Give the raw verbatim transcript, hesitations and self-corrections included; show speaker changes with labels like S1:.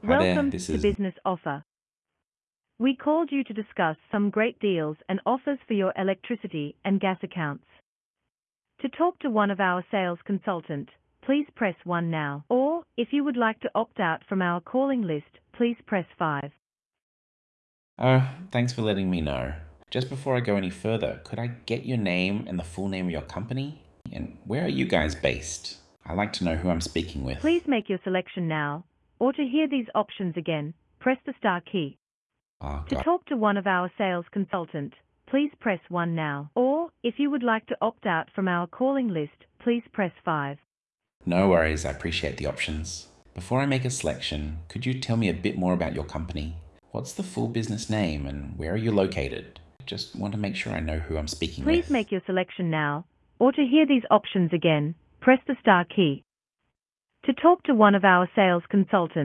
S1: Hi there,
S2: Welcome
S1: this
S2: to
S1: is
S2: Business Offer. We called you to discuss some great deals and offers for your electricity and gas accounts. To talk to one of our sales consultant, please press one now. Or, if you would like to opt out from our calling list, please press five.
S1: Oh, thanks for letting me know. Just before I go any further, could I get your name and the full name of your company? And where are you guys based? I'd like to know who I'm speaking
S2: Please
S1: with.
S2: make your selection now, or to hear these options again, press the star key.
S1: Oh
S2: To
S1: god.
S2: talk to one of our sales consultant, please press one now. Or, if you would like to opt out from our calling list, please press five.
S1: No worries, I appreciate the options. Before I make a selection, could you tell me a bit more about your company? What's the full business name and where are you located? Just want to make sure I know who I'm speaking
S2: Please
S1: with.
S2: make your selection now, or to hear these options again, press the star key. To talk to one of our sales consultants,